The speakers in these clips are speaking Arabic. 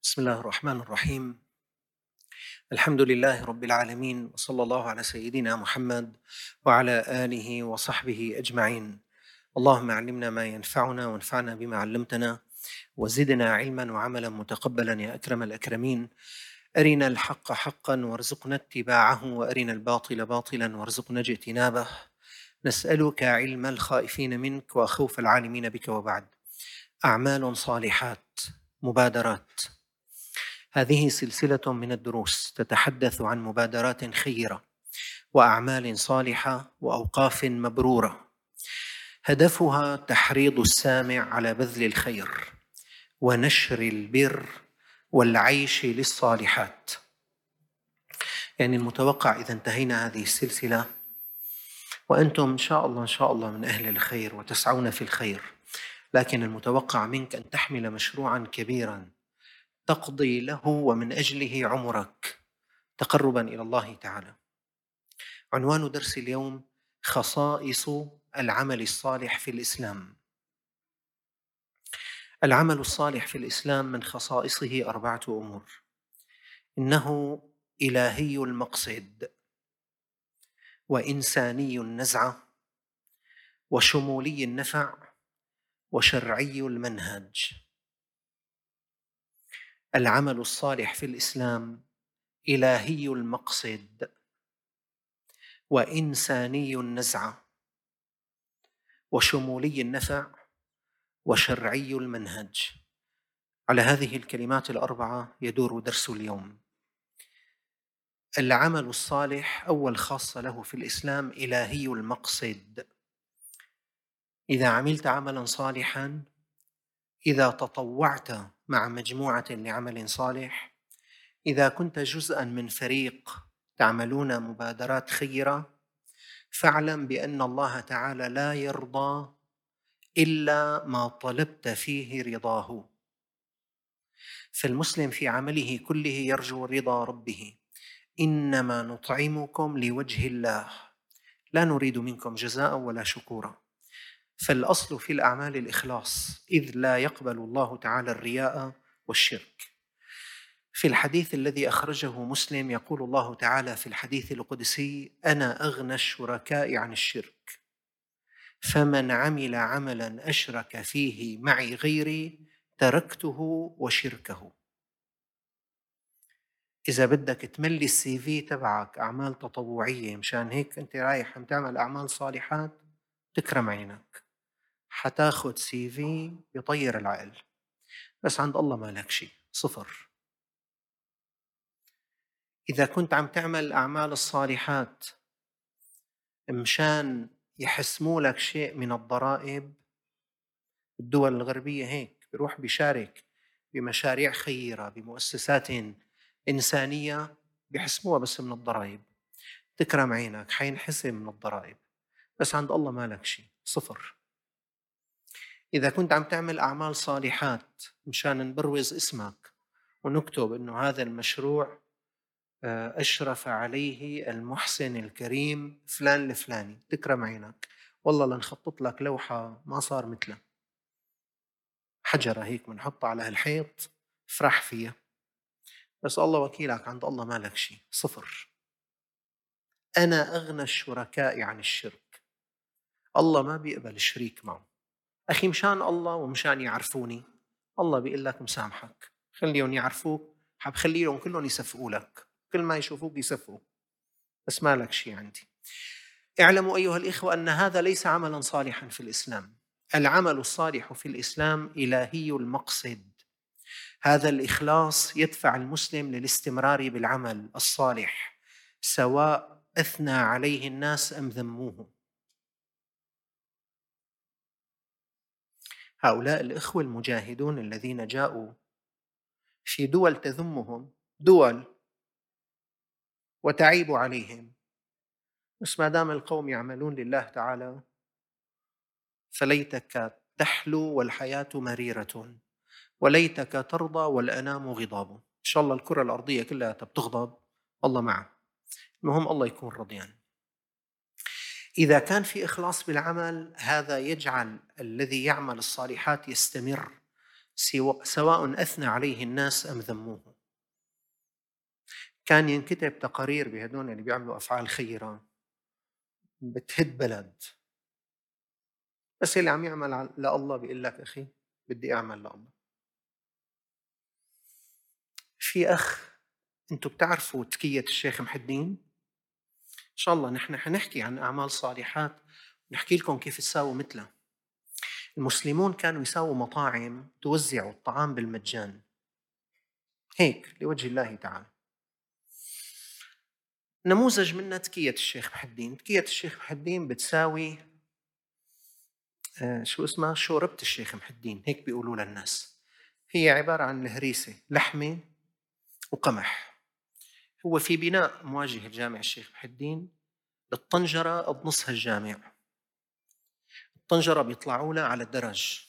بسم الله الرحمن الرحيم. الحمد لله رب العالمين، وصلى الله على سيدنا محمد وعلى آله وصحبه أجمعين. اللهم علمنا ما ينفعنا وانفعنا بما علمتنا، وزدنا علما وعملا متقبلا يا أكرم الأكرمين. أرنا الحق حقا وارزقنا اتباعه، وأرنا الباطل باطلا وارزقنا اجتنابه. نسألك علم الخائفين منك وخوف العالمين بك. وبعد، أعمال صالحات، مبادرات. هذه سلسلة من الدروس تتحدث عن مبادرات خيرة وأعمال صالحة وأوقاف مبرورة، هدفها تحريض السامع على بذل الخير ونشر البر والعيش للصالحات. يعني المتوقع إذا انتهينا هذه السلسلة وأنتم إن شاء الله من أهل الخير وتسعون في الخير، لكن المتوقع منك أن تحمل مشروعا كبيرا تقضي له ومن أجله عمرك تقربا إلى الله تعالى. عنوان درس اليوم: خصائص العمل الصالح في الإسلام. العمل الصالح في الإسلام من خصائصه 4 أمور: إنه إلهي المقصد، وإنساني النزعة، وشمولي النفع، وشرعي المنهج. العمل الصالح في الإسلام إلهي المقصد، وإنساني النزعة، وشمولي النفع، وشرعي المنهج. على هذه الكلمات ال4 يدور درس اليوم. العمل الصالح أول خاصة له في الإسلام إلهي المقصد. إذا عملت عملا صالحا، إذا تطوعت مع مجموعة لعمل صالح، إذا كنت جزءا من فريق تعملون مبادرات خيرة، فاعلم بأن الله تعالى لا يرضى إلا ما طلبت فيه رضاه. فالمسلم في عمله كله يرجو رضا ربه: إنما نطعمكم لوجه الله لا نريد منكم جزاء ولا شكورا. فالأصل في الأعمال الإخلاص، إذ لا يقبل الله تعالى الرياء والشرك. في الحديث الذي أخرجه مسلم يقول الله تعالى في الحديث القدسي: أنا أغنى الشركاء عن الشرك، فمن عمل عملا أشرك فيه معي غيري تركته وشركه. إذا بدك تملي السي في تبعك أعمال تطوعية، مشان هيك أنت رايح عم تعمل أعمال صالحات، تكرم عينك، حتاخد سي في يطير العقل، بس عند الله ما لك شيء، صفر. إذا كنت عم تعمل أعمال الصالحات مشان يحسموا لك شيء من الضرائب، الدول الغربية هيك بيروح بيشارك بمشاريع خيرة بمؤسسات إنسانية، بيحسموها بس من الضرائب، تكرم عينك، حينحسم من الضرائب، بس عند الله ما لك شيء، صفر. إذا كنت عم تعمل أعمال صالحات مشان نبروز اسمك ونكتب إنه هذا المشروع أشرف عليه المحسن الكريم فلان الفلاني، تكرم عينك، والله لنخطط لك لوحة ما صار مثلها، حجرة هيك بنحطها على هالحيط افرح فيها، بس الله وكيلك عند الله ما لك شيء، صفر. أنا أغنى الشركاء عن الشرك. الله ما بيقبل الشريك معه. أخي مشان الله ومشان يعرفوني، الله بيقول لك مسامحك، خليهم يعرفوك، خليهم كلهم يصفقوا لك، كل ما يشوفوك يصفقوا، بس ما لك شيء عندي. اعلموا أيها الإخوة أن هذا ليس عملا صالحا في الإسلام. العمل الصالح في الإسلام إلهي المقصد. هذا الإخلاص يدفع المسلم للاستمرار بالعمل الصالح سواء أثنى عليه الناس أم ذموه. هؤلاء الإخوة المجاهدون الذين جاءوا في دول تذمهم، دول وتعيب عليهم، بس ما دام القوم يعملون لله تعالى فليتك تحلو والحياة مريرة، وليتك ترضى والأنام غضاب. إن شاء الله الكرة الأرضية كلها بتغضب، الله معه، المهم الله يكون رضيان. إذا كان في إخلاص بالعمل، هذا يجعل الذي يعمل الصالحات يستمر سواء أثنى عليه الناس أم ذموه. كان ينكتب تقارير بهدول اللي بيعملوا أفعال خيرة بتهد بلد، بس اللي عم يعمل لله بيقول لك أخي بدي أعمل لله. في أخ، أنتم بتعرفوا تكية الشيخ محي الدين؟ إن شاء الله نحن حنحكي عن أعمال صالحات ونحكي لكم كيف تساووا مثله. المسلمون كانوا يساووا مطاعم توزعوا الطعام بالمجان، هيك لوجه الله تعالى. نموذج منها تكية الشيخ محي الدين. تكية الشيخ محي الدين بتساوي شو اسمها؟ شوربة الشيخ محي الدين، هيك بيقولوا للناس. هي عبارة عن الهريسة، لحمة وقمح. هو في بناء مواجه الجامع الشيخ محي الدين، الطنجرة بنصها الجامع. الطنجرة بيطلعوا لها على درج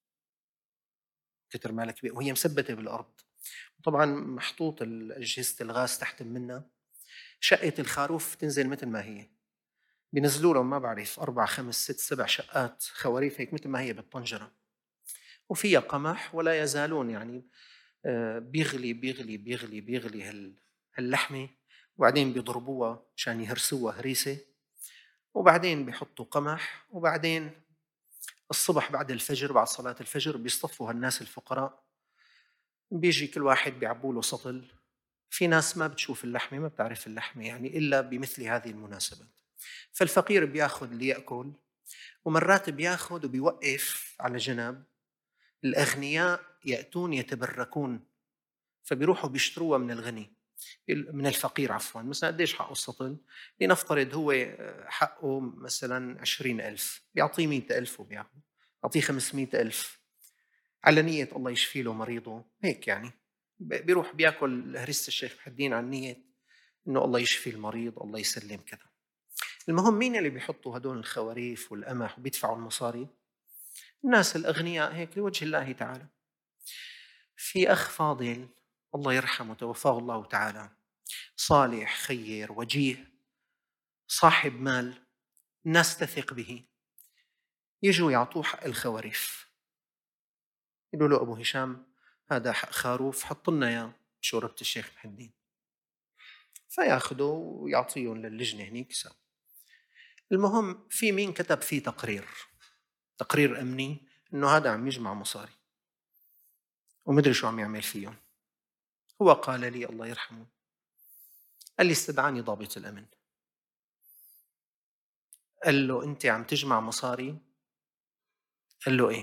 كتر مالك كبير، وهي مثبتة بالأرض. طبعا محطوط أجهزة الغاز تحت منها. شقة الخروف تنزل مثل ما هي، بينزلوا لهم ما بعرف 4 5 6 7 شقات خواريف هيك مثل ما هي بالطنجرة، وفيها قمح. ولا يزالون يعني بيغلي بيغلي بيغلي بيغلي هاللحمة، وبعدين بيضربوها مشان يهرسوها هريسة، وبعدين بيحطوا قمح، وبعدين الصبح بعد الفجر بعد صلاة الفجر بيصطفوا هالناس الفقراء، بيجي كل واحد بيعبوا له سطل. في ناس ما بتشوف اللحمة، ما بتعرف اللحمة يعني إلا بمثل هذه المناسبات. فالفقير بياخذ اللي يأكل، ومرات بياخذ وبيوقف على جنب. الأغنياء يأتون يتبركون، فبيروحوا بيشتروها من الغني، من الفقير عفوا. مثلا قديش حقه السطل؟ لنفترض هو حقه مثلا 20,000، بيعطيه 100,000 وبياخذ، يعطيه 500,000 على نية الله يشفي له مريضه، هيك يعني. بيروح بياكل هريسة الشيخ محي الدين عن نية إنه الله يشفي المريض، الله يسلم كذا. المهم مين اللي بيحطوا هدول الخواريف والقمح وبيدفعوا المصاري؟ الناس الأغنياء، هيك لوجه الله تعالى. في أخ فاضل الله يرحمه توفاه الله تعالى، صالح خير وجيه صاحب مال، الناس تثق به. يجوا يعطوه حق الخواريف، يقولوا له أبو هشام هذا حق خروف، حط لنا إياه بشوربة الشيخ محي الدين. فياخذوا ويعطيهم للجنة هنيك يساوي. المهم في مين كتب فيه تقرير أمني إنه هذا عم يجمع مصاري ومدري شو عم يعمل فيهم. هو قال لي الله يرحمه، قال لي استدعاني ضابط الأمن، قال له أنت عم تجمع مصاري؟ قال له إيه؟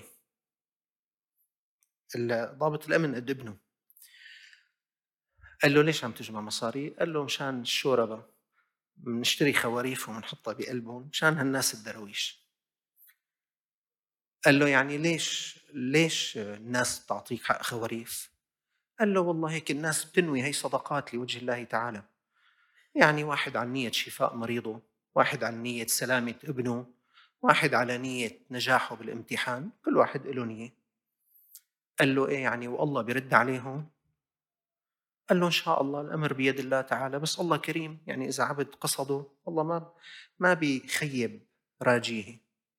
ضابط الأمن قد ابنه. قال له ليش عم تجمع مصاري؟ قال له مشان الشوربة، بنشتري خواريف وبنحطها بقلبهم مشان هالناس الدرويش. قال له يعني ليش الناس تعطيك حق خواريف؟ قال له والله هيك الناس بتنوي، هي صدقات لوجه الله تعالى. يعني واحد على نية شفاء مريضه، واحد على نية سلامة ابنه، واحد على نية نجاحه بالامتحان، كل واحد له نية. قال له إيه يعني والله بيرد عليهم؟ قال له إن شاء الله الأمر بيد الله تعالى، بس الله كريم، يعني إذا عبد قصده الله ما بيخيب راجيه.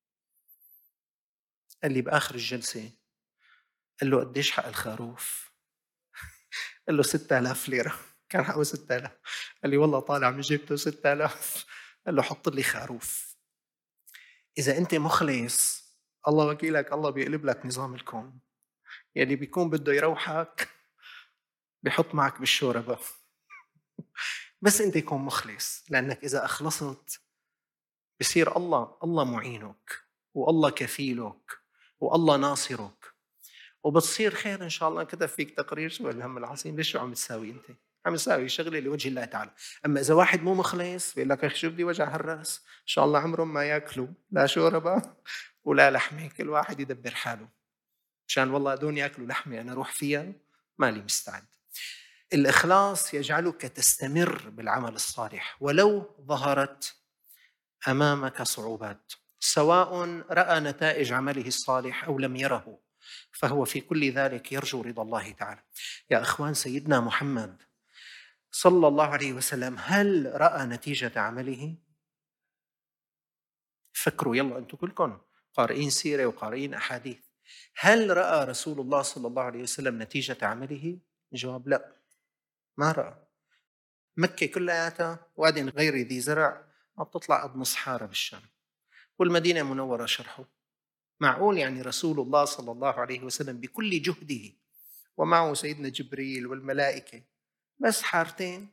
قال لي بآخر الجلسة، قال له قديش حق الخروف؟ قال له 6,000 ليرة. كان حقه 6,000. قال لي والله طالع من جيبته 6,000. قال له حط لي خروف. إذا أنت مخلص الله وكيلك الله بيقلب لك نظام الكون، يعني بيكون بده يروحك بيحط معك بالشوربة. بس أنت يكون مخلص، لأنك إذا أخلصت بصير الله معينك، والله كفيلك، والله ناصرك، وبتصير خير إن شاء الله. كتب فيك تقرير شو الهم العظيم، ليش شو عم تساوي أنت؟ عم تساوي شغلة لوجه الله تعالى. أما إذا واحد مو مخلص بيقول لك أخي شو بدي وجع هالراس، إن شاء الله عمرهم ما ياكلوا لا شوربة ولا لحمة، كل واحد يدبر حاله مشان والله دون ياكلوا لحمة أنا أروح فيها مالي مستعد. الإخلاص يجعلك تستمر بالعمل الصالح ولو ظهرت أمامك صعوبات، سواء رأى نتائج عمله الصالح أو لم يره، فهو في كل ذلك يرجو رضا الله تعالى. يا أخوان، سيدنا محمد صلى الله عليه وسلم هل رأى نتيجة عمله؟ فكروا يلا، أنتم كلكم قارئين سيرة وقارئين أحاديث، هل رأى رسول الله صلى الله عليه وسلم نتيجة عمله؟ الجواب لا، ما رأى. مكة كلياتها وادي غير ذي زرع، ما بتطلع قد نص حارة بالشام، والمدينة المنورة شرحه. معقول يعني رسول الله صلى الله عليه وسلم بكل جهده ومعه سيدنا جبريل والملائكة بس حارتين؟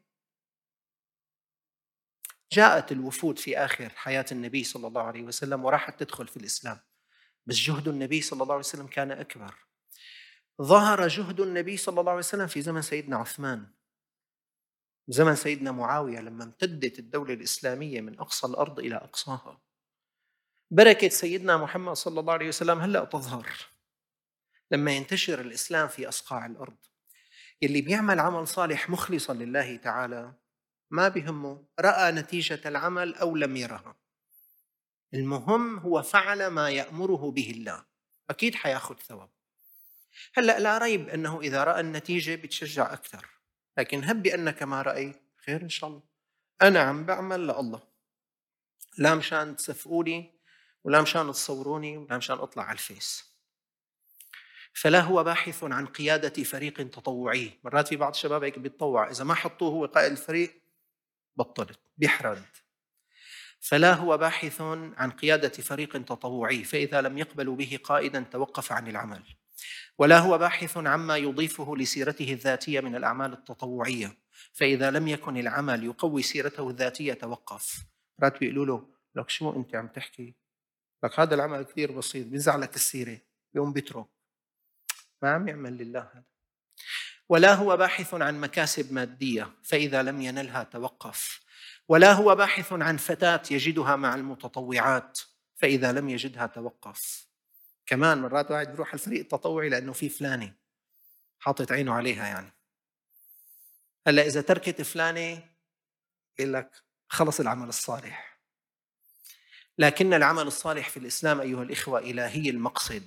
جاءت الوفود في آخر حياة النبي صلى الله عليه وسلم وراحت تدخل في الإسلام، بس جهد النبي صلى الله عليه وسلم كان أكبر. ظهر جهد النبي صلى الله عليه وسلم في زمن سيدنا عثمان، زمن سيدنا معاوية، لما امتدت الدولة الإسلامية من أقصى الأرض إلى أقصاها. بركة سيدنا محمد صلى الله عليه وسلم هلأ تظهر لما ينتشر الإسلام في أصقاع الأرض. اللي بيعمل عمل صالح مخلصا لله تعالى ما بهمه رأى نتيجة العمل أو لم يرها، المهم هو فعل ما يأمره به الله، أكيد حياخذ ثواب. هلأ لا ريب أنه إذا رأى النتيجة بتشجع أكثر، لكن هب بأنك ما رأيت خير إن شاء الله. أنا عم بعمل لله، لا مشان تصفقوني ولا مشان تصوروني ولا مشان أطلع على الفيس. فلا هو باحث عن قيادة فريق تطوعي. مرات في بعض الشباب هيك بيتطوع، إذا ما حطوه هو قائد الفريق بطلت بيحرد. فلا هو باحث عن قيادة فريق تطوعي، فإذا لم يقبلوا به قائدا توقف عن العمل. ولا هو باحث عما يضيفه لسيرته الذاتية من الأعمال التطوعية، فإذا لم يكن العمل يقوي سيرته الذاتية توقف. مرات بيقولوا له لك شو أنت عم تحكي؟ لك هذا العمل كثير بسيط، بيزعلك السيرة، يوم بيترك، ما عم يعمل لله هذا. ولا هو باحث عن مكاسب مادية، فإذا لم ينلها توقف. ولا هو باحث عن فتاة يجدها مع المتطوعات، فإذا لم يجدها توقف. كمان مرات واحد بيروح الفريق التطوعي لأنه في فلانة حاطط عينه عليها يعني. هلا إذا تركت فلانة يقول لك خلص العمل الصالح. لكن العمل الصالح في الإسلام أيها الإخوة إلهي المقصد.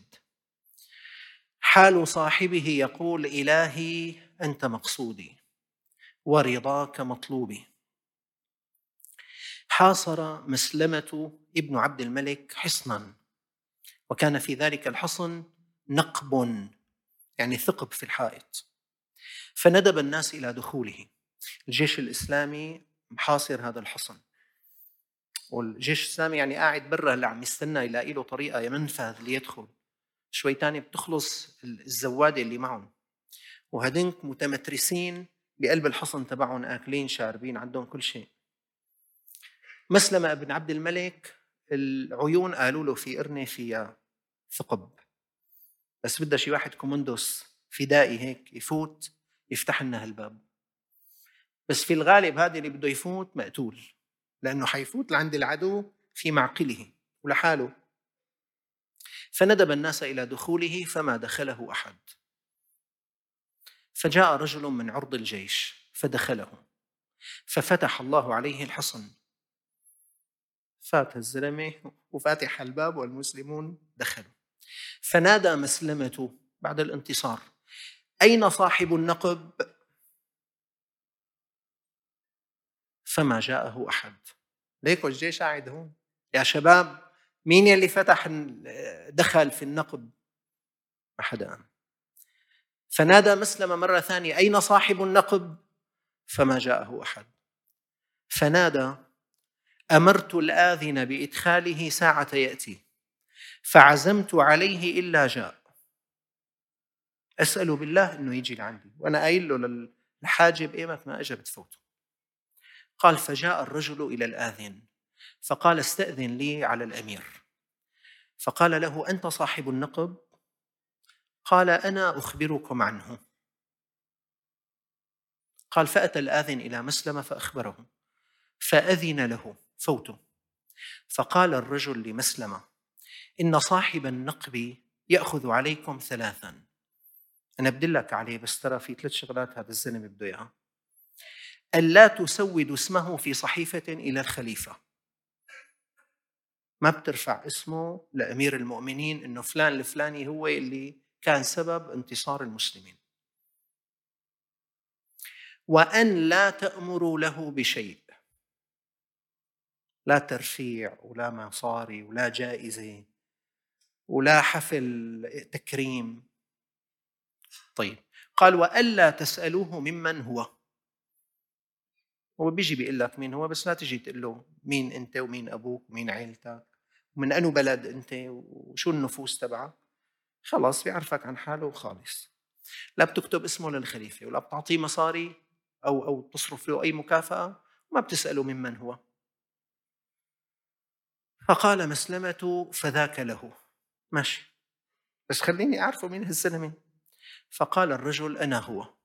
حال صاحبه يقول إلهي أنت مقصودي ورضاك مطلوبي. حاصر مسلمة ابن عبد الملك حصنا، وكان في ذلك الحصن نقب يعني ثقب في الحائط، فندب الناس إلى دخوله. الجيش الإسلامي محاصر هذا الحصن، والجيش الإسلامي يعني قاعد برا اللي عم يستنى يلاقي له طريقة يا منفذ ليدخل. شوي تاني بتخلص الزوادة اللي معهم، وهدنك متمترسين بقلب الحصن تبعهم، آكلين شاربين عندهم كل شيء. مسلمة ابن عبد الملك العيون قالوا له في قرنة فيها ثقب، بس بدها شي واحد كومندوس فدائي هيك يفوت يفتح لنا هالباب. بس في الغالب هذا اللي بده يفوت مقتول، لأنه حيفوت لعند العدو في معقله ولحاله. فندب الناس إلى دخوله فما دخله أحد. فجاء رجل من عرض الجيش فدخله، ففتح الله عليه الحصن. فات الزلمة وفاتح الباب والمسلمون دخلوا. فنادى مسلمة بعد الانتصار: أين صاحب النقب؟ فما جاءه أحد. ليكوا الجيش قاعد هون يا شباب، مين يلي فتح دخل في النقب؟ ما حدا قام. فنادى مسلمة مرة ثانية: أين صاحب النقب؟ فما جاءه أحد. فنادى: أمرت الآذن بإدخاله ساعة يأتي، فعزمت عليه إلا جاء. أسأل بالله أنه يجي لعندي، وأنا قايل له للحاجب إيمت ما أجا بتفوته. قال: فجاء الرجل إلى الآذن فقال: استأذن لي على الأمير. فقال له: أنت صاحب النقب؟ قال: أنا أخبركم عنه. قال: فأتى الآذن إلى مسلمة فأخبره، فأذن له فوته. فقال الرجل لمسلمة: إن صاحب النقب يأخذ عليكم 3. أنا بدلك عليه، بس ترى في 3 شغلات هذا الزلمة بده إياها. ألا تسود اسمه في صحيفة إلى الخليفة، ما بترفع اسمه لأمير المؤمنين إنه فلان الفلاني هو اللي كان سبب انتصار المسلمين. وأن لا تأمروا له بشيء، لا ترفيع ولا مصاري ولا جائزة ولا حفل تكريم. طيب، قال وألا تسألوه ممن هو. هو بيجي بيقول لك مين هو، بس لا تجي تقول له مين أنت ومين أبوك ومين عيلتك ومن أنو بلد أنت وشو النفوس تبعك. خلاص بيعرفك عن حاله وخالص. لا بتكتب اسمه للخليفة ولا بتعطيه مصاري أو تصرف له أي مكافأة، وما بتسأله ممن هو. فقال مسلمة فذاك له. ماشي، بس خليني أعرفه مين هالزلمة. فقال الرجل أنا هو.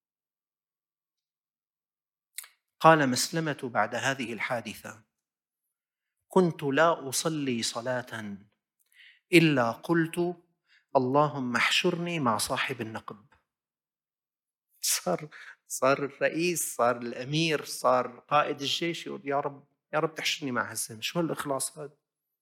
قال مسلمة بعد هذه الحادثة كنت لا أصلي صلاة إلا قلت اللهم احشرني مع صاحب النقب. صار صار الرئيس، صار الأمير، صار قائد الجيش، يقول يا رب يا رب تحشرني مع هالزلمة. شو هالإخلاص هذا؟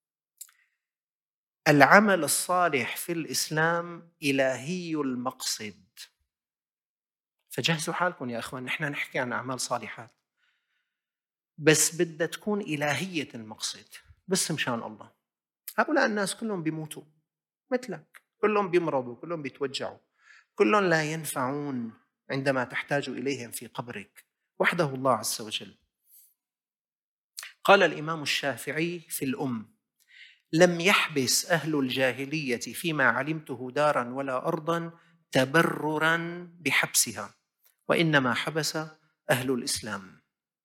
العمل الصالح في الإسلام إلهي المقصد. فجهزوا حالكم يا أخوان، نحن نحكي عن أعمال صالحات، بس بدها تكون إلهية المقصد، بس مشان الله. هؤلاء الناس كلهم بيموتوا مثلك، كلهم بيمرضوا، كلهم بيتوجعوا، كلهم لا ينفعون عندما تحتاج إليهم في قبرك، وحده الله عز وجل. قال الإمام الشافعي في الأم: لم يحبس أهل الجاهلية فيما علمته دارا ولا أرضا تبررا بحبسها، وإنما حبس أهل الإسلام.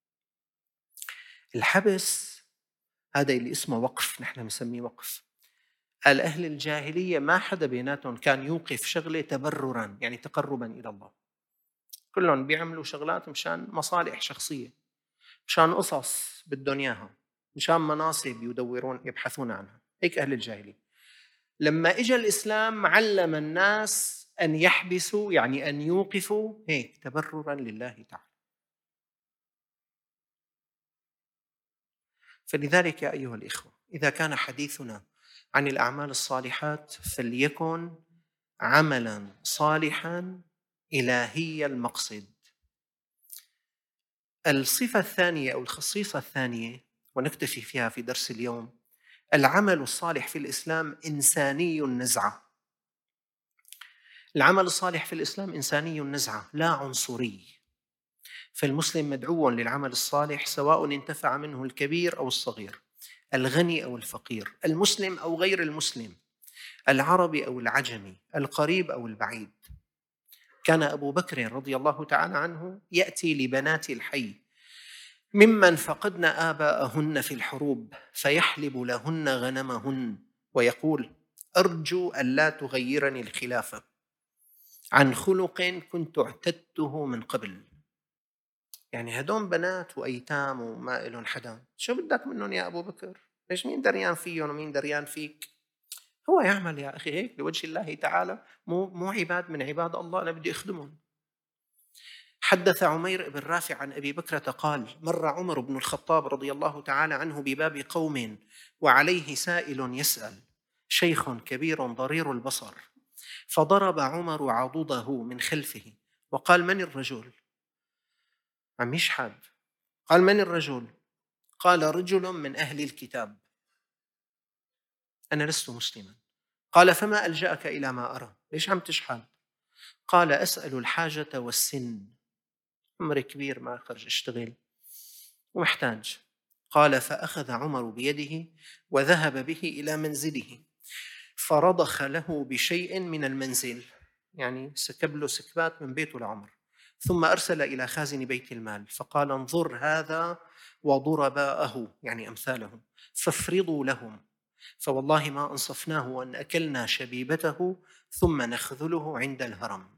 الحبس هذا اللي اسمه وقف، نحن نسميه وقف. قال أهل الجاهلية ما حدا بيناتهم كان يوقف شغلة تبررا، يعني تقربا إلى الله. كلهم بيعملوا شغلات مشان مصالح شخصية، مشان قصص بدهم إياها، مشان مناصب يدورون يبحثون عنها. هيك أهل الجاهلية. لما إجا الإسلام علم الناس أن يحبسوا، يعني أن يوقفوا، هيك تبررا لله تعالى. فلذلك يا أيها الإخوة، إذا كان حديثنا عن الأعمال الصالحات فليكن عملا صالحا إلهي المقصد. الصفة الثانية أو الخصيصة الثانية، ونكتفي فيها في درس اليوم: العمل الصالح في الإسلام إنساني النزعة. العمل الصالح في الإسلام إنساني النزعة لا عنصري. فالمسلم مدعو للعمل الصالح سواء انتفع منه الكبير أو الصغير، الغني أو الفقير، المسلم أو غير المسلم، العربي أو العجمي، القريب أو البعيد. كان أبو بكر رضي الله تعالى عنه يأتي لبنات الحي ممن فقدن آباءهن في الحروب فيحلب لهن غنمهن ويقول: أرجو ألا تغيرني الخلافة عن خلق كنت اعتدته من قبل. يعني هدول بنات وأيتام وما إلهم حدا، شو بدك منهم يا أبو بكر؟ ليش مين دريان فيهم ومين دريان فيك؟ هو يعمل يا أخي هيك لوجه الله تعالى، مو عباد من عباد الله أنا بدي أخدمهم. حدث عمير بن رافع عن أبي بكرة قال: مر عمر بن الخطاب رضي الله تعالى عنه بباب قوم وعليه سائل يسأل، شيخ كبير ضرير البصر، فضرب عمر عضده من خلفه وقال: من الرجل؟ عم يشحد. قال: من الرجل؟ قال: رجل من أهل الكتاب. أنا لست مسلما. قال: فما ألجأك إلى ما أرى؟ ليش عم تشحد؟ قال: أسأل الحاجة والسن، عمري كبير ما أخرج أشتغل ومحتاج. قال: فأخذ عمر بيده وذهب به إلى منزله، فرضخ له بشيء من المنزل، يعني سكب له سكبات من بيته لعمر، ثم أرسل إلى خازن بيت المال فقال: انظر هذا وضرباءه، يعني أمثاله، فافرضوا لهم، فوالله ما أنصفناه وأن أكلنا شبيبته ثم نخذله عند الهرم.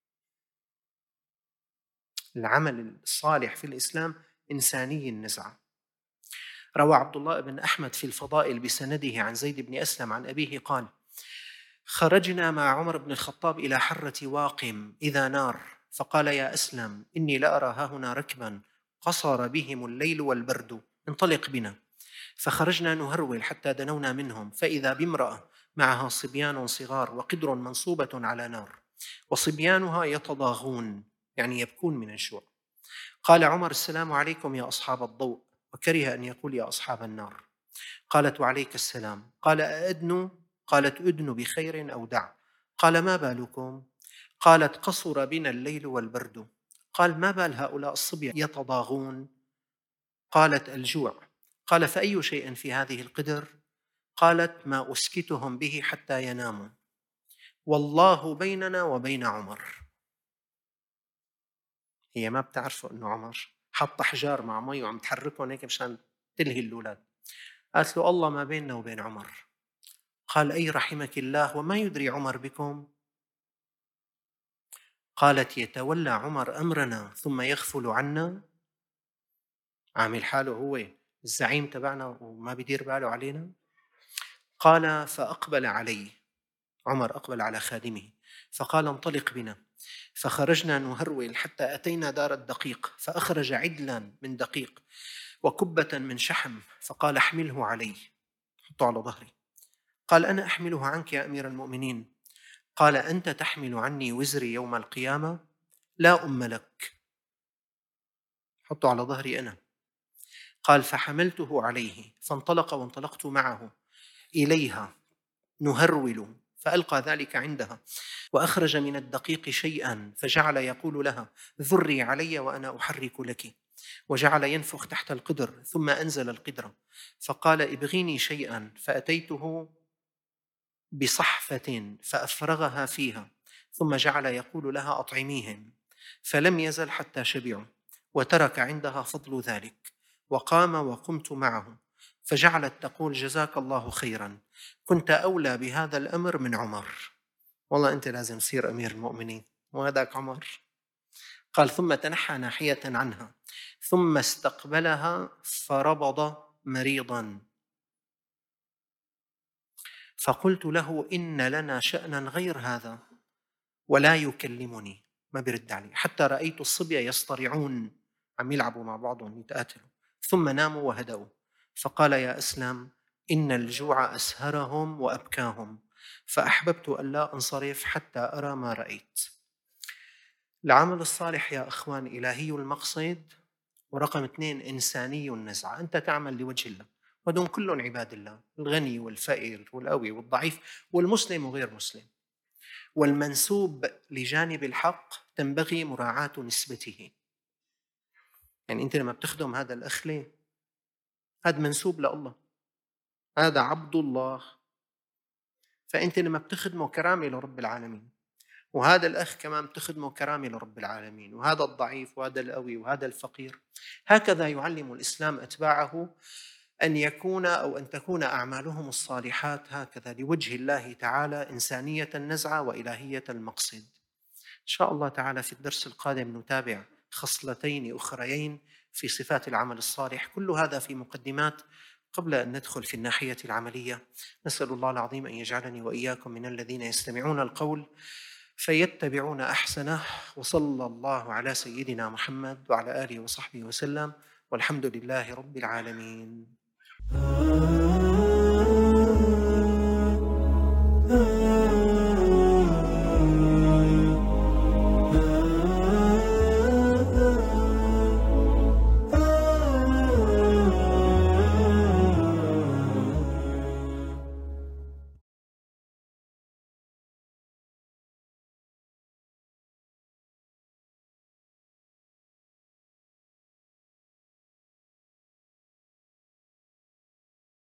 العمل الصالح في الإسلام إنساني النزعة. روى عبد الله بن أحمد في الفضائل بسنده عن زيد بن أسلم عن أبيه قال: خرجنا مع عمر بن الخطاب إلى حرة واقم إذا نار، فقال: يا أسلم إني لأرى هاهنا ركبا قصر بهم الليل والبرد، انطلق بنا. فخرجنا نهرول حتى دنونا منهم، فإذا بامرأة معها صبيان صغار وقدر منصوبة على نار، وصبيانها يتضاغون، يعني يبكون من الجوع. قال عمر: السلام عليكم يا أصحاب الضوء، وكره أن يقول يا أصحاب النار. قالت: وعليك السلام. قال: أأدنوا؟ قالت أدن بخير أو دع. قال ما بالكم؟ قالت قصر بنا الليل والبرد. قال ما بال هؤلاء الصبية يتضاغون؟ قالت الجوع. قال فأي شيء في هذه القدر؟ قالت ما أسكتهم به حتى يناموا، والله بيننا وبين عمر. هي ما بتعرفه أنه عمر حط أحجار مع مي وعم تحركهم هيك مشان تلهي الأولاد. قالت له الله ما بيننا وبين عمر. قال أي رحمك الله، وما يدري عمر بكم؟ قالت يتولى عمر أمرنا ثم يغفل عنا. عامل حاله هو الزعيم تبعنا وما بيدير باله علينا. قال فأقبل عليه، عمر أقبل على خادمه فقال انطلق بنا. فخرجنا نهرول حتى أتينا دار الدقيق، فأخرج عدلا من دقيق وكبة من شحم، فقال احمله علي، حطه على ظهري. قال أنا أحمله عنك يا أمير المؤمنين. قال أنت تحمل عني وزري يوم القيامة؟ لا أم لك، حطه على ظهري أنا. قال فحملته عليه فانطلق وانطلقت معه إليها نهرول، فألقى ذلك عندها وأخرج من الدقيق شيئا فجعل يقول لها ذري علي وأنا أحرك لك، وجعل ينفخ تحت القدر ثم أنزل القدر. فقال ابغيني شيئا، فأتيته بصحفة فأفرغها فيها، ثم جعل يقول لها أطعميهم، فلم يزل حتى شبعوا، وترك عندها فضل ذلك، وقام وقمت معه، فجعلت تقول جزاك الله خيرا، كنت أولى بهذا الأمر من عمر. والله أنت لازم تصير أمير المؤمنين وهذاك عمر. قال ثم تنحى ناحية عنها ثم استقبلها فربض مريضا، فقلت له إن لنا شأنا غير هذا، ولا يكلمني، ما برد علي، حتى رأيت الصبية يصطرعون، عم يلعبوا مع بعضهم يتقاتلوا، ثم ناموا وهدأوا. فقال يا أسلم إن الجوع أسهرهم وأبكاهم، فأحببت أن لا أنصرف حتى أرى ما رأيت. العمل الصالح يا أخوان إلهي المقصد، ورقم 2 إنساني النزعة. أنت تعمل لوجه الله، ودون كلهم عباد الله، الغني والفقير والقوي والضعيف والمسلم وغير مسلم، والمنسوب لجانب الحق تنبغي مراعاة نسبته. يعني أنت لما بتخدم هذا الأخ ليه؟ هذا منسوب لله، هذا عبد الله، فأنت لما بتخدمه كرامة لرب العالمين، وهذا الأخ كمان بتخدمه كرامة لرب العالمين، وهذا الضعيف وهذا القوي وهذا الفقير. هكذا يعلم الإسلام أتباعه أن يكون أو أن تكون أعمالهم الصالحات هكذا لوجه الله تعالى، إنسانية النزعة وإلهية المقصد. إن شاء الله تعالى في الدرس القادم نتابع خصلتين أخريين في صفات العمل الصالح، كل هذا في مقدمات قبل أن ندخل في الناحية العملية. نسأل الله العظيم أن يجعلني وإياكم من الذين يستمعون القول فيتبعون أحسنه، وصلى الله على سيدنا محمد وعلى آله وصحبه وسلم، والحمد لله رب العالمين.